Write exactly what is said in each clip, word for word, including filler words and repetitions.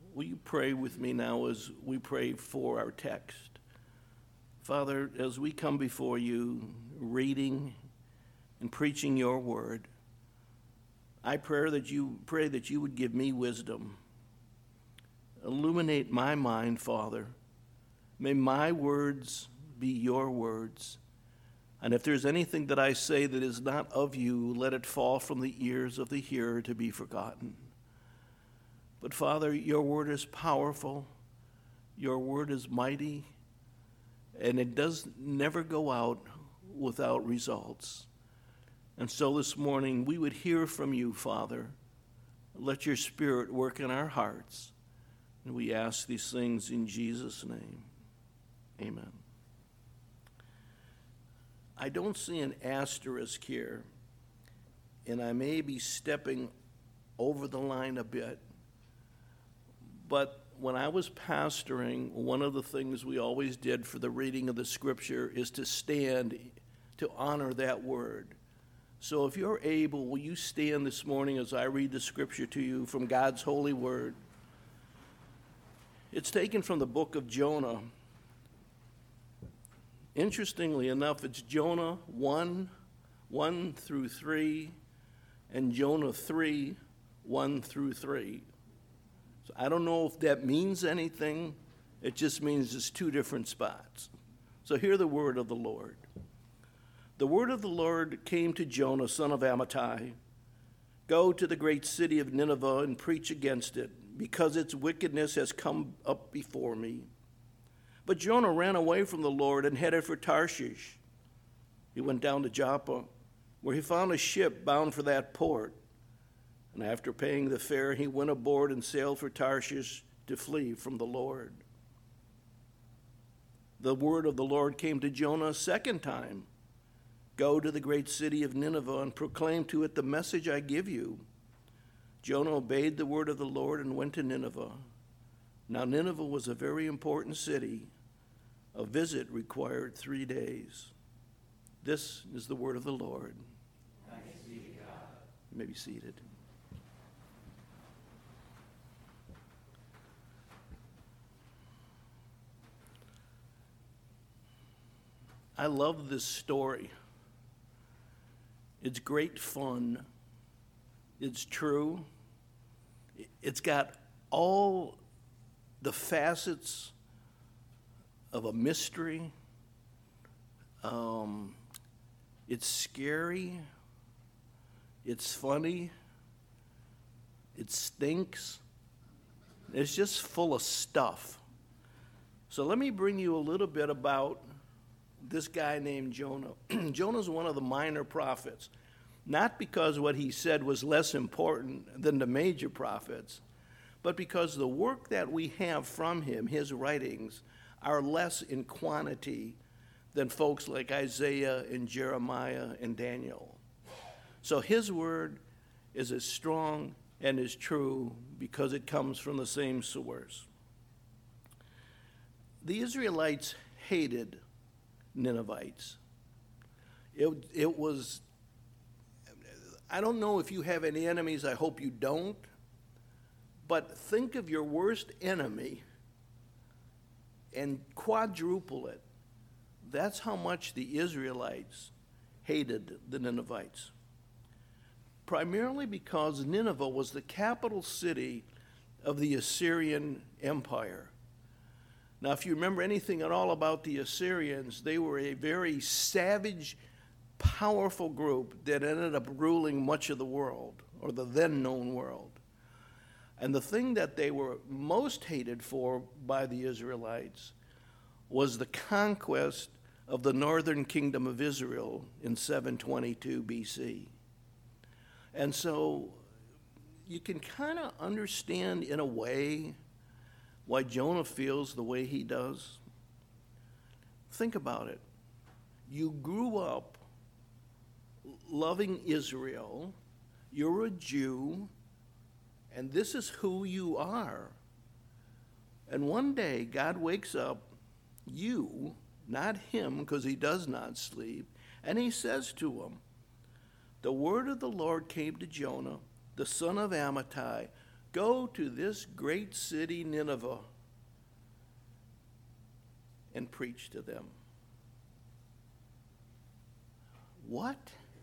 will you pray with me now as we pray for our text? Father, as we come before you, reading and preaching your word, I pray that you pray that you would give me wisdom. Illuminate my mind, Father. May my words be your words. And if there's anything that I say that is not of you, let it fall from the ears of the hearer to be forgotten. But Father, your word is powerful. Your word is mighty. And it does never go out without results. And so this morning we would hear from you, Father. Let your Spirit work in our hearts. And we ask these things in Jesus' name. Amen. I don't see an asterisk here, and I may be stepping over the line a bit. But when I was pastoring, one of the things we always did for the reading of the scripture is to stand to honor that word. So if you're able, will you stand this morning as I read the scripture to you from God's holy word? It's taken from the book of Jonah. Interestingly enough, it's Jonah one, one through three, and Jonah three, one through three. So I don't know if that means anything. It just means it's two different spots. So hear the word of the Lord. The word of the Lord came to Jonah, son of Amittai. Go to the great city of Nineveh and preach against it, because its wickedness has come up before me. But Jonah ran away from the Lord and headed for Tarshish. He went down to Joppa, where he found a ship bound for that port. And after paying the fare, he went aboard and sailed for Tarshish to flee from the Lord. The word of the Lord came to Jonah a second time. Go to the great city of Nineveh and proclaim to it the message I give you. Jonah obeyed the word of the Lord and went to Nineveh. Now Nineveh was a very important city. A visit required three days. This is the word of the Lord. Thanks be to God. You may be seated. I love this story. It's great fun. It's true. It's got all the facets of a mystery. Um, it's scary. It's funny. It stinks. It's just full of stuff. So let me bring you a little bit about this guy named Jonah. Jonah's one of the minor prophets, not because what he said was less important than the major prophets, but because the work that we have from him, his writings, are less in quantity than folks like Isaiah and Jeremiah and Daniel. So his word is as strong and as true because it comes from the same source. The Israelites hated Ninevites. It, it was, I don't know if you have any enemies, I hope you don't, but think of your worst enemy and quadruple it. That's how much the Israelites hated the Ninevites. Primarily because Nineveh was the capital city of the Assyrian Empire. Now, if you remember anything at all about the Assyrians, they were a very savage, powerful group that ended up ruling much of the world, or the then-known world. And the thing that they were most hated for by the Israelites was the conquest of the northern kingdom of Israel in seven twenty-two B C. And so you can kind of understand in a way why Jonah feels the way he does. Think about it. You grew up loving Israel, you're a Jew, and this is who you are. And one day, God wakes up you, not him, because he does not sleep, and he says to him, the word of the Lord came to Jonah, the son of Amittai, Go to this great city, Nineveh, and preach to them. What?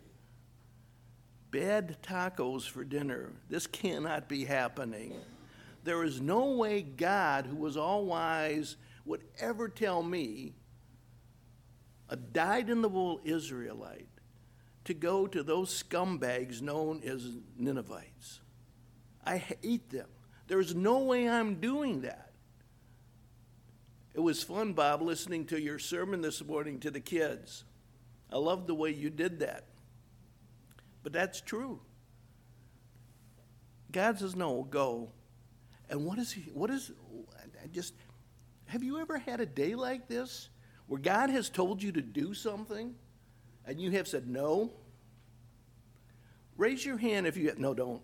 Bad tacos for dinner. This cannot be happening. There is no way God, who was all wise, would ever tell me, a dyed-in-the-wool Israelite, to go to those scumbags known as Ninevites. I hate them. There's no way I'm doing that. It was fun, Bob, listening to your sermon this morning to the kids. I love the way you did that. But that's true. God says, no, go. And what is he, what is, I just, have you ever had a day like this where God has told you to do something and you have said no? Raise your hand if you, no, don't.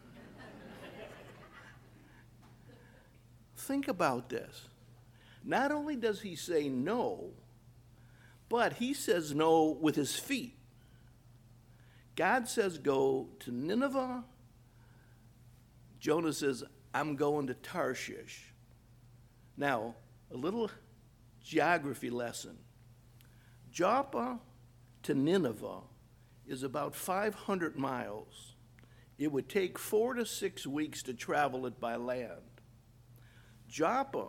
Think about this. Not only does he say no, but he says no with his feet. God says go to Nineveh. Jonah says, I'm going to Tarshish. Now, a little geography lesson. Joppa to Nineveh is about five hundred miles. It would take four to six weeks to travel it by land. Joppa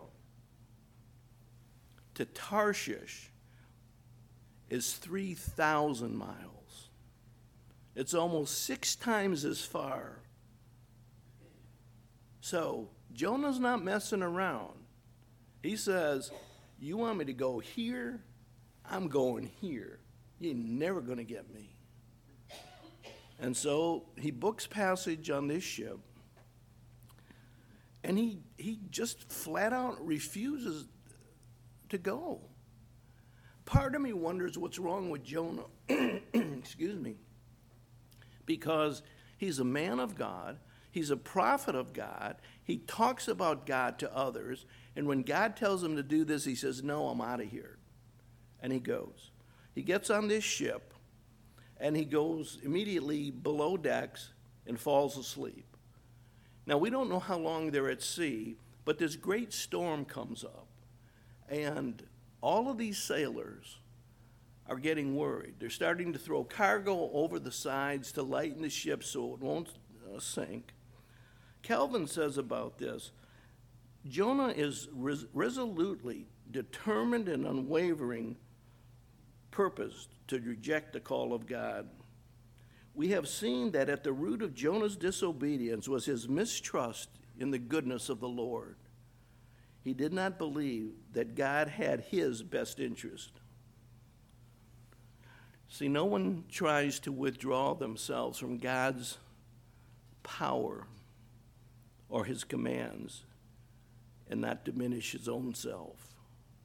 to Tarshish is three thousand miles. It's almost six times as far. So Jonah's not messing around. He says, you want me to go here? I'm going here. You're never going to get me. And so he books passage on this ship, and he, he just flat out refuses to go. Part of me wonders what's wrong with Jonah. Excuse me. Because he's a man of God. He's a prophet of God. He talks about God to others. And when God tells him to do this, he says, no, I'm out of here. And he goes. He gets on this ship, and he goes immediately below decks and falls asleep. Now, we don't know how long they're at sea, but this great storm comes up. And all of these sailors are getting worried. They're starting to throw cargo over the sides to lighten the ship so it won't uh, sink. Calvin says about this, Jonah is res- resolutely determined and unwavering purpose to reject the call of God. We have seen that at the root of Jonah's disobedience was his mistrust in the goodness of the Lord. He did not believe that God had his best interest. See, no one tries to withdraw themselves from God's power or his commands and not diminish his own self.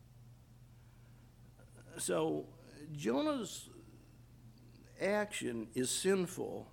So Jonah's action is sinful.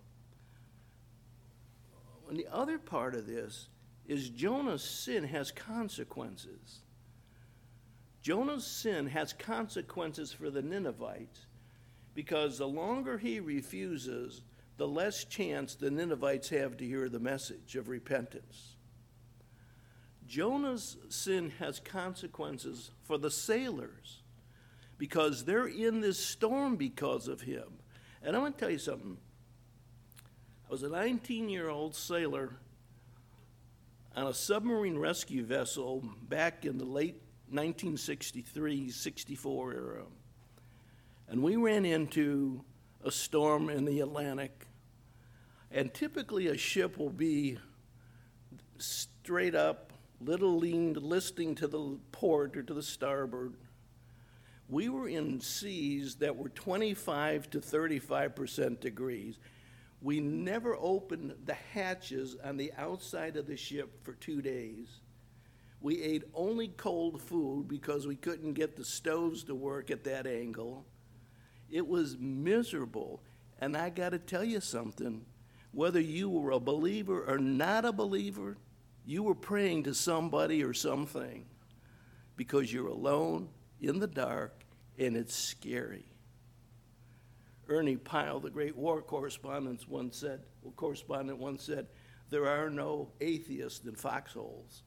And the other part of this is Jonah's sin has consequences. Jonah's sin has consequences for the Ninevites because the longer he refuses, the less chance the Ninevites have to hear the message of repentance. Jonah's sin has consequences for the sailors because they're in this storm because of him. And I'm going to tell you something. I was a nineteen-year-old sailor on a submarine rescue vessel back in the late nineteen sixty-three sixty-four era. And we ran into a storm in the Atlantic. And typically a ship will be straight up, little leaned, listing to the port or to the starboard. We were in seas that were twenty-five to thirty-five percent degrees. We never opened the hatches on the outside of the ship for two days. We ate only cold food because we couldn't get the stoves to work at that angle. It was miserable. And I got to tell you something. Whether you were a believer or not a believer, you were praying to somebody or something because you're alone in the dark and it's scary. Ernie Pyle, the great war correspondent, once said, well, correspondent once said, There are no atheists in foxholes.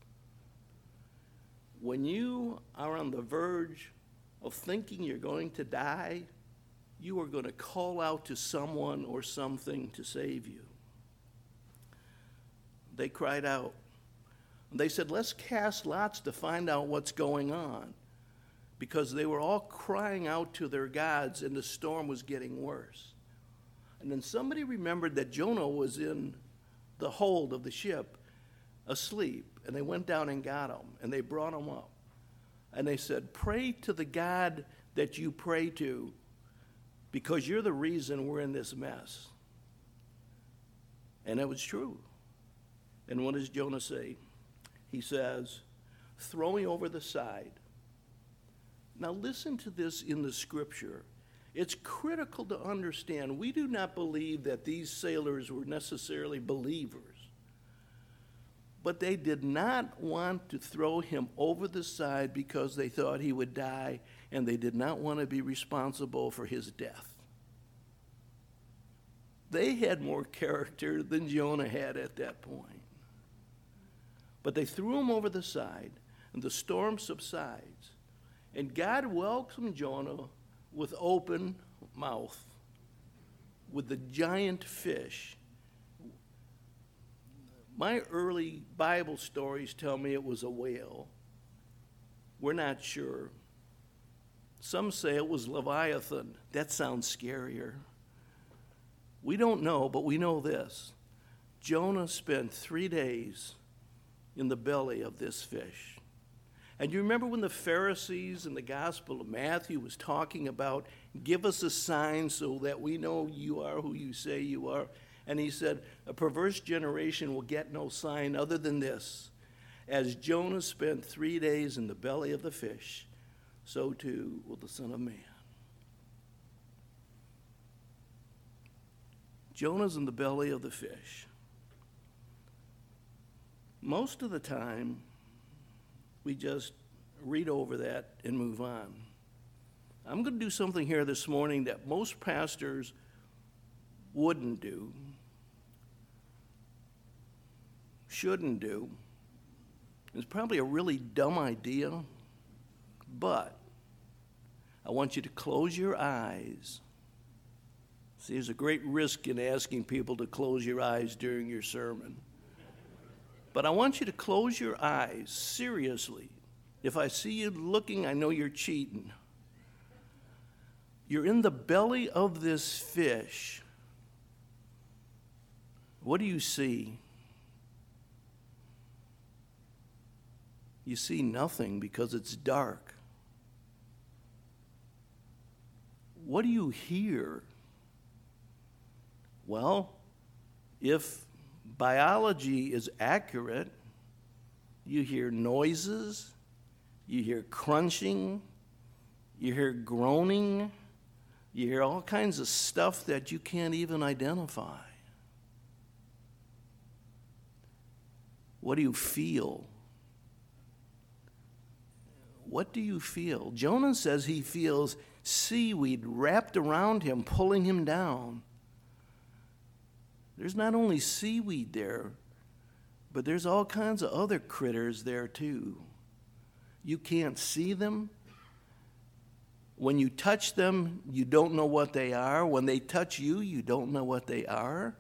When you are on the verge of thinking you're going to die, you are going to call out to someone or something to save you. They cried out. They said, let's cast lots to find out what's going on, because they were all crying out to their gods and the storm was getting worse. And then somebody remembered that Jonah was in the hold of the ship asleep, and they went down and got him, and they brought him up. And they said, pray to the God that you pray to, because you're the reason we're in this mess. And it was true. And what does Jonah say? He says, throw me over the side. Now listen to this in the scripture. It's critical to understand we do not believe that these sailors were necessarily believers. But they did not want to throw him over the side because they thought he would die, and they did not want to be responsible for his death. They had more character than Jonah had at that point. But they threw him over the side, and the storm subsides. And God welcomed Jonah with open mouth, with the giant fish. My early Bible stories tell me it was a whale. We're not sure. Some say it was Leviathan. That sounds scarier. We don't know, but we know this. Jonah spent three days in the belly of this fish. And you remember when the Pharisees in the Gospel of Matthew was talking about, give us a sign so that we know you are who you say you are? And he said, a perverse generation will get no sign other than this. As Jonah spent three days in the belly of the fish, so too will the Son of Man. Jonah's in the belly of the fish. Most of the time, we just read over that and move on. I'm going to do something here this morning that most pastors wouldn't do, shouldn't do. It's probably a really dumb idea, but I want you to close your eyes. See, there's a great risk in asking people to close your eyes during your sermon. But I want you to close your eyes, seriously. If I see you looking, I know you're cheating. You're in the belly of this fish. What do you see? You see nothing because it's dark. What do you hear? Well, if biology is accurate, you hear noises, you hear crunching, you hear groaning, you hear all kinds of stuff that you can't even identify. What do you feel? What do you feel? Jonah says he feels seaweed wrapped around him, pulling him down. There's not only seaweed there, but there's all kinds of other critters there too. You can't see them. When you touch them, you don't know what they are. When they touch you, you don't know what they are.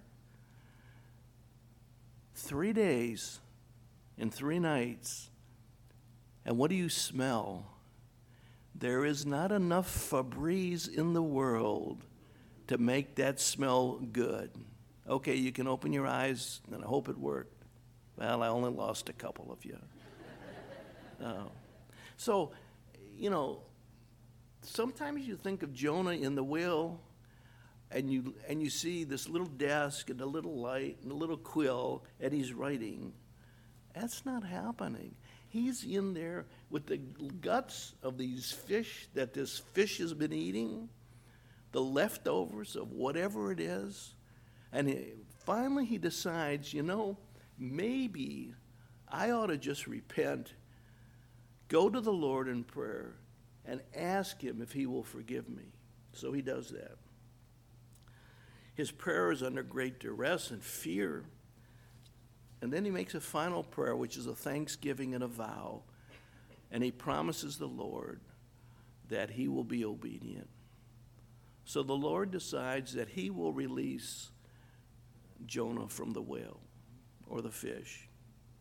Three days and three nights. And what do you smell? There is not enough Febreze in the world to make that smell good. Okay, you can open your eyes, and I hope it worked. Well, I only lost a couple of you. Uh, so, you know, sometimes you think of Jonah in the whale, and you and you see this little desk and a little light and a little quill, and he's writing. That's not happening. He's in there with the guts of these fish that this fish has been eating, the leftovers of whatever it is. And he, finally he decides, you know, maybe I ought to just repent, go to the Lord in prayer, and ask him if he will forgive me. So he does that. His prayer is under great duress and fear. And then he makes a final prayer, which is a thanksgiving and a vow. And he promises the Lord that he will be obedient. So the Lord decides that he will release Jonah from the whale or the fish.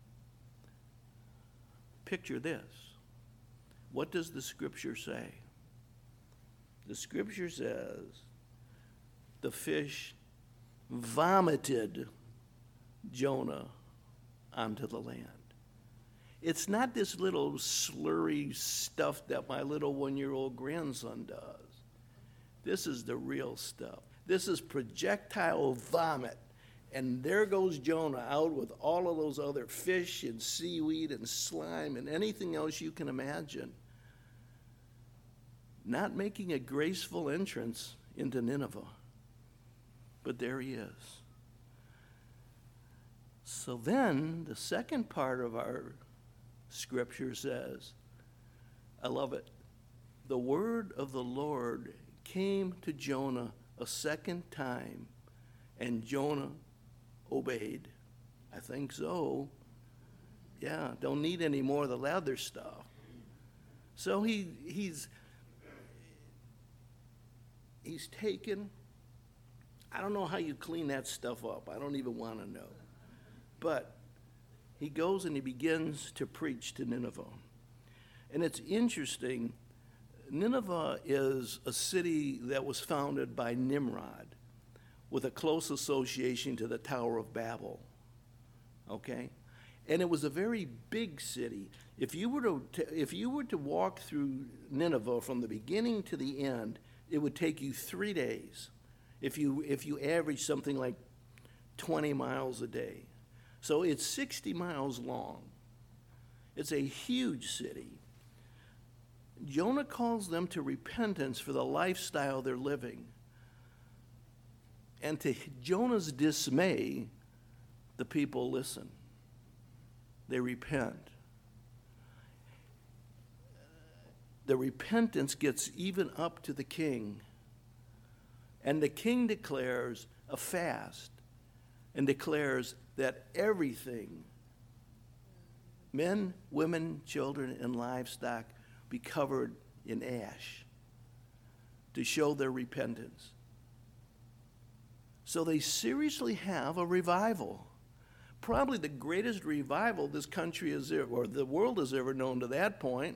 Picture this. What does the scripture say? The scripture says the fish vomited Jonah onto the land. It's not this little slurry stuff that my little one-year-old grandson does. This is the real stuff. This is projectile vomit. And there goes Jonah out with all of those other fish and seaweed and slime and anything else you can imagine, not making a graceful entrance into Nineveh. But there he is. So then the second part of our scripture says, I love it, the word of the Lord came to Jonah a second time, and Jonah obeyed. I think so. Yeah, don't need any more of the leather stuff. So he he's he's taken, I don't know how you clean that stuff up. I don't even want to know. But he goes and he begins to preach to Nineveh. And it's interesting, Nineveh is a city that was founded by Nimrod with a close association to the Tower of Babel, okay? And it was a very big city. If you were to, if you were to walk through Nineveh from the beginning to the end, it would take you three days if you, if you average something like twenty miles a day. So it's sixty miles long. It's a huge city. Jonah calls them to repentance for the lifestyle they're living. And to Jonah's dismay, the people listen. They repent. The repentance gets even up to the king. And the king declares a fast and declares that everything, men, women, children, and livestock, be covered in ash to show their repentance. So they seriously have a revival. Probably the greatest revival this country has ever, or the world has ever known to that point.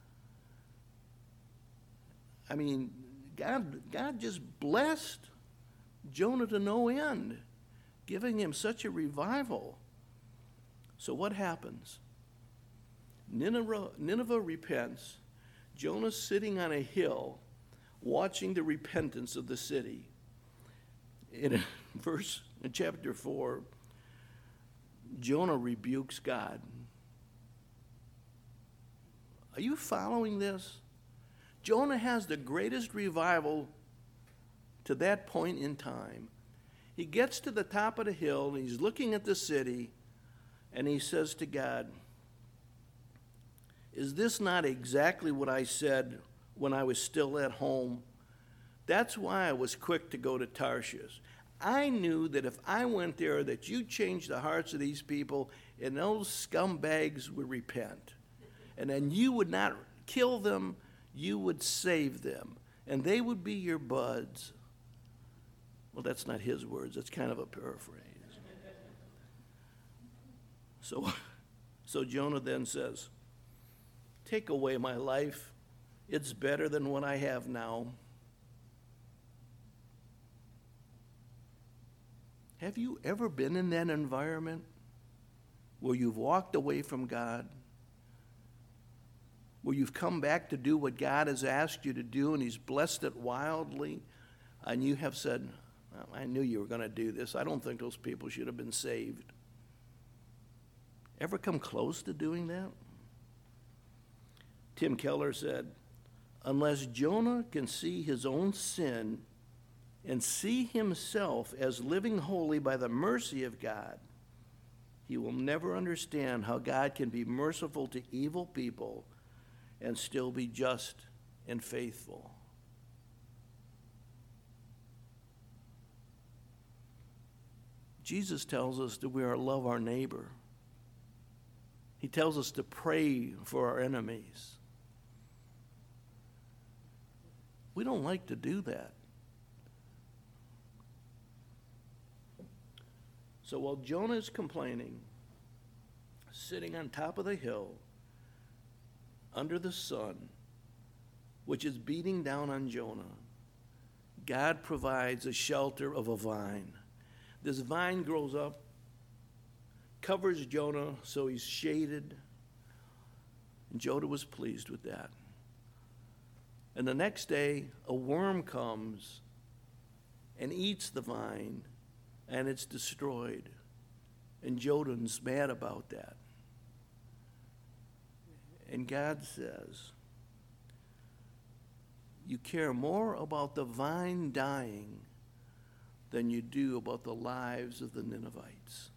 I mean, God, God just blessed Jonah to no end, giving him such a revival. So what happens? Nineveh, Nineveh repents. Jonah's sitting on a hill watching the repentance of the city. In verse, in chapter four, Jonah rebukes God. Are you following this? Jonah has the greatest revival to that point in time. He gets to the top of the hill and he's looking at the city and he says to God, is this not exactly what I said when I was still at home? That's why I was quick to go to Tarshish. I knew that if I went there, that you'd change the hearts of these people and those scumbags would repent. And then you would not kill them, you would save them. And they would be your buds. Well, that's not his words. That's kind of a paraphrase. So, so Jonah then says, take away my life. It's better than what I have now. Have you ever been in that environment where you've walked away from God, where you've come back to do what God has asked you to do and he's blessed it wildly, and you have said, well, I knew you were going to do this. I don't think those people should have been saved. Ever come close to doing that? Tim Keller said, unless Jonah can see his own sin and see himself as living holy by the mercy of God, he will never understand how God can be merciful to evil people and still be just and faithful. Jesus tells us that we are to love our neighbor. He tells us to pray for our enemies. We don't like to do that. So while Jonah is complaining, sitting on top of the hill, under the sun, which is beating down on Jonah, God provides a shelter of a vine. This vine grows up, covers Jonah so he's shaded, and Jonah was pleased with that. And the next day, a worm comes and eats the vine, and it's destroyed. And Jonah's mad about that. And God says, you care more about the vine dying than you do about the lives of the Ninevites.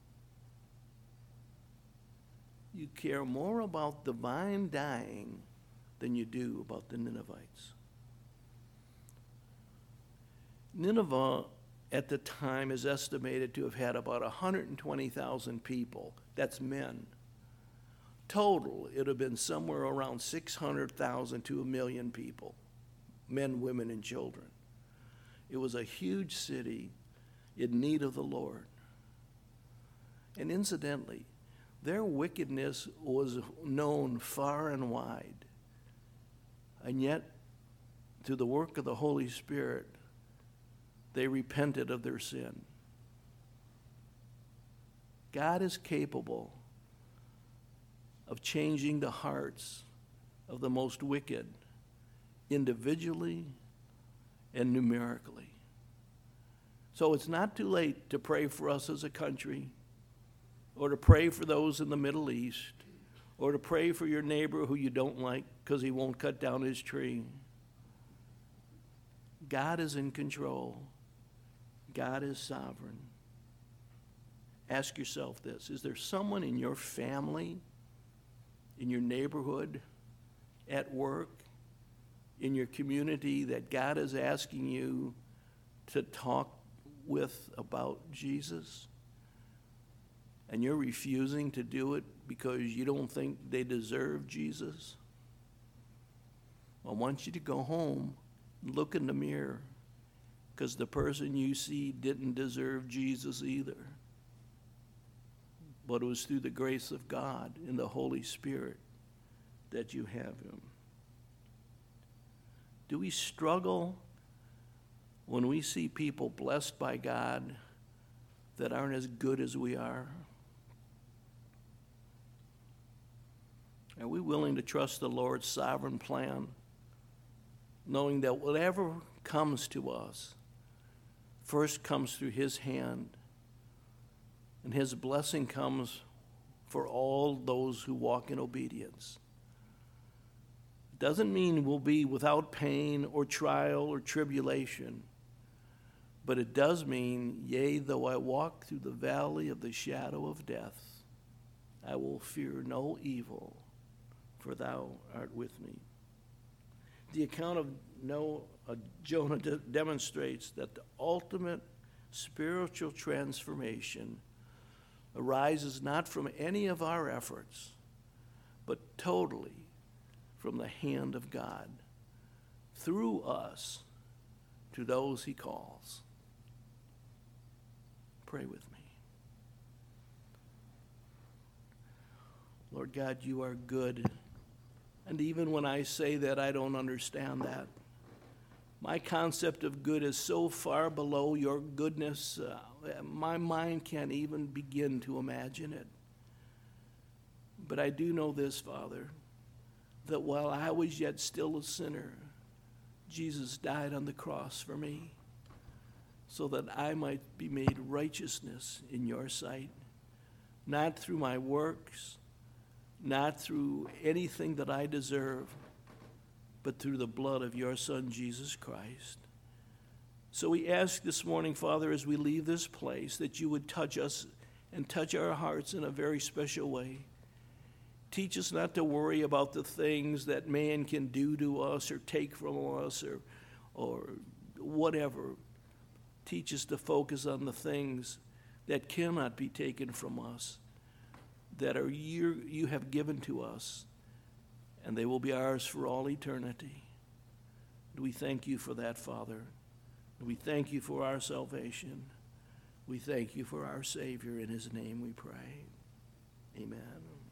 You care more about the vine dying than you do about the Ninevites. Nineveh at the time is estimated to have had about one hundred twenty thousand people. That's men. Total, it would have been somewhere around six hundred thousand to a million people, men, women, and children. It was a huge city in need of the Lord. And incidentally, their wickedness was known far and wide. And yet, through the work of the Holy Spirit, they repented of their sin. God is capable of changing the hearts of the most wicked, individually and numerically. So it's not too late to pray for us as a country, or to pray for those in the Middle East, or to pray for your neighbor who you don't like because he won't cut down his tree. God is in control. God is sovereign. Ask yourself this: is there someone in your family, in your neighborhood, at work, in your community that God is asking you to talk with about Jesus, and you're refusing to do it because you don't think they deserve Jesus? I want you to go home and look in the mirror, because the person you see didn't deserve Jesus either. But it was through the grace of God and the Holy Spirit that you have him. Do we struggle when we see people blessed by God that aren't as good as we are? Are we willing to trust the Lord's sovereign plan, knowing that whatever comes to us first comes through his hand, and his blessing comes for all those who walk in obedience? It doesn't mean we'll be without pain or trial or tribulation, but it does mean, yea, though I walk through the valley of the shadow of death, I will fear no evil, for thou art with me. The account of Noah, uh, Jonah de- demonstrates that the ultimate spiritual transformation arises not from any of our efforts, but totally from the hand of God, through us, to those he calls. Pray with me. Lord God, you are good. And even when I say that, I don't understand that. My concept of good is so far below your goodness, uh, my mind can't even begin to imagine it. But I do know this, Father, that while I was yet still a sinner, Jesus died on the cross for me, so that I might be made righteousness in your sight, not through my works, not through anything that I deserve, but through the blood of your Son, Jesus Christ. So we ask this morning, Father, as we leave this place, that you would touch us and touch our hearts in a very special way. Teach us not to worry about the things that man can do to us or take from us or, or whatever. Teach us to focus on the things that cannot be taken from us, that are you, you have given to us, and they will be ours for all eternity. We thank you for that, Father. We thank you for our salvation. We thank you for our Savior. In his name we pray. Amen.